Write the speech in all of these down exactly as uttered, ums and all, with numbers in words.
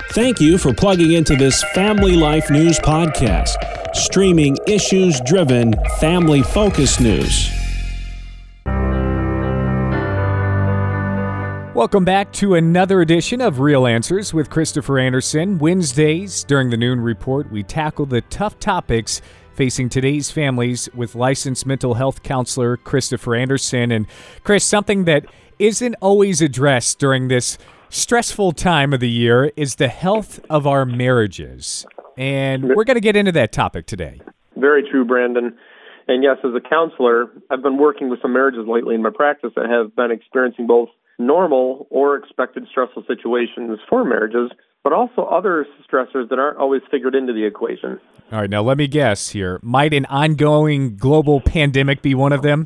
Thank you for plugging into this Family Life News podcast, streaming issues-driven, family-focused news. Welcome back to another edition of Real Answers with Christopher Anderson. Wednesdays during the Noon Report, we tackle the tough topics facing today's families with licensed mental health counselor Christopher Anderson. And Chris, something that isn't always addressed during this stressful time of the year is the health of our marriages. And we're going to get into that topic today. Very true, Brandon. And yes, as a counselor, I've been working with some marriages lately in my practice that have been experiencing both normal or expected stressful situations for marriages, but also other stressors that aren't always figured into the equation. All right, now let me guess here. Might an ongoing global pandemic be one of them?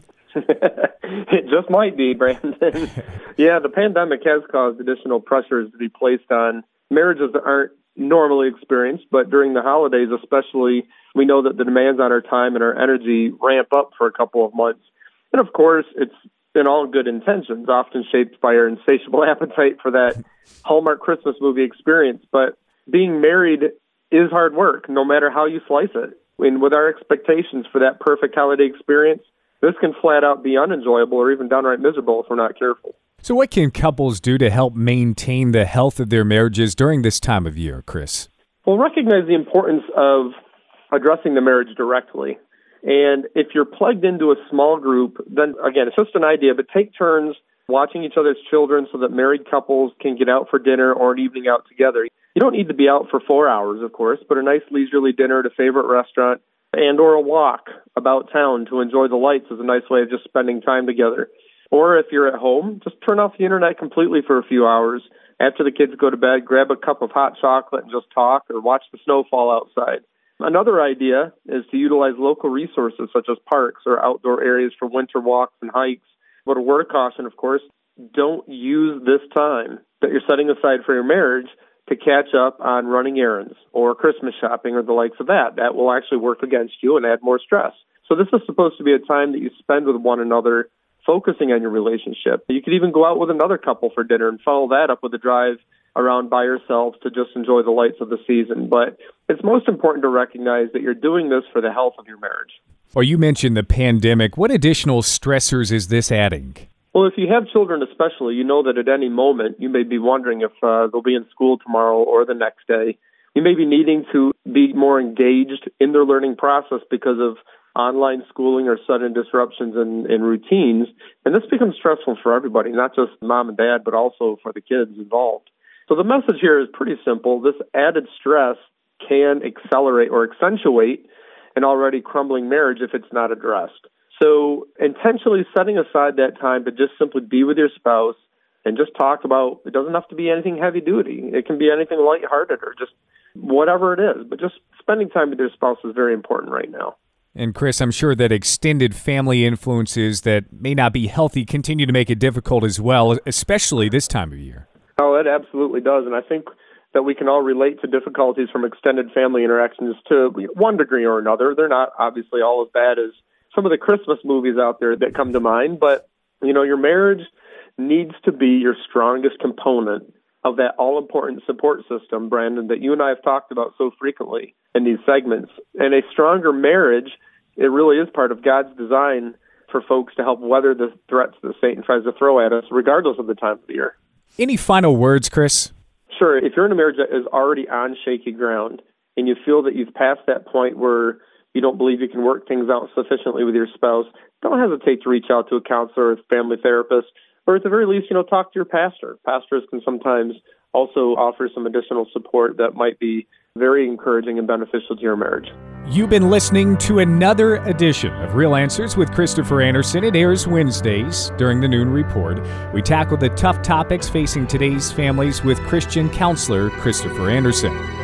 It just might be, Brandon. Yeah, the pandemic has caused additional pressures to be placed on marriages that aren't normally experienced, but during the holidays especially, we know that the demands on our time and our energy ramp up for a couple of months. And of course, it's in all good intentions, often shaped by our insatiable appetite for that Hallmark Christmas movie experience. But being married is hard work, no matter how you slice it. And with our expectations for that perfect holiday experience, this can flat out be unenjoyable or even downright miserable if we're not careful. So what can couples do to help maintain the health of their marriages during this time of year, Chris? Well, recognize the importance of addressing the marriage directly. And if you're plugged into a small group, then again, it's just an idea, but take turns watching each other's children so that married couples can get out for dinner or an evening out together. You don't need to be out for four hours, of course, but a nice leisurely dinner at a favorite restaurant and or a walk about town to enjoy the lights is a nice way of just spending time together. Or if you're at home, just turn off the internet completely for a few hours. After the kids go to bed, grab a cup of hot chocolate and just talk or watch the snow fall outside. Another idea is to utilize local resources such as parks or outdoor areas for winter walks and hikes. But a word of caution, of course, don't use this time that you're setting aside for your marriage to catch up on running errands or Christmas shopping or the likes of that. That will actually work against you and add more stress. So this is supposed to be a time that you spend with one another, focusing on your relationship. You could even go out with another couple for dinner and follow that up with a drive around by yourselves to just enjoy the lights of the season. But it's most important to recognize that you're doing this for the health of your marriage. Well, you mentioned the pandemic. What additional stressors is this adding? Well, if you have children especially, you know that at any moment you may be wondering if uh, they'll be in school tomorrow or the next day. You may be needing to be more engaged in their learning process because of online schooling or sudden disruptions in, in routines. And this becomes stressful for everybody, not just mom and dad, but also for the kids involved. So the message here is pretty simple. This added stress can accelerate or accentuate an already crumbling marriage if it's not addressed. So intentionally setting aside that time to just simply be with your spouse and just talk about, it doesn't have to be anything heavy duty. It can be anything lighthearted or just whatever it is. But just spending time with your spouse is very important right now. And Chris, I'm sure that extended family influences that may not be healthy continue to make it difficult as well, especially this time of year. Oh, it absolutely does. And I think that we can all relate to difficulties from extended family interactions to one degree or another. They're not obviously all as bad as some of the Christmas movies out there that come to mind. But, you know, your marriage needs to be your strongest component of that all-important support system, Brandon, that you and I have talked about so frequently in these segments. And a stronger marriage, it really is part of God's design for folks to help weather the threats that Satan tries to throw at us, regardless of the time of the year. Any final words, Chris? Sure. If you're in a marriage that is already on shaky ground and you feel that you've passed that point where you don't believe you can work things out sufficiently with your spouse, don't hesitate to reach out to a counselor or a family therapist, or at the very least, you know, talk to your pastor. Pastors can sometimes also offer some additional support that might be very encouraging and beneficial to your marriage. You've been listening to another edition of Real Answers with Christopher Anderson. It airs Wednesdays during the Noon Report. We tackle the tough topics facing today's families with Christian counselor Christopher Anderson.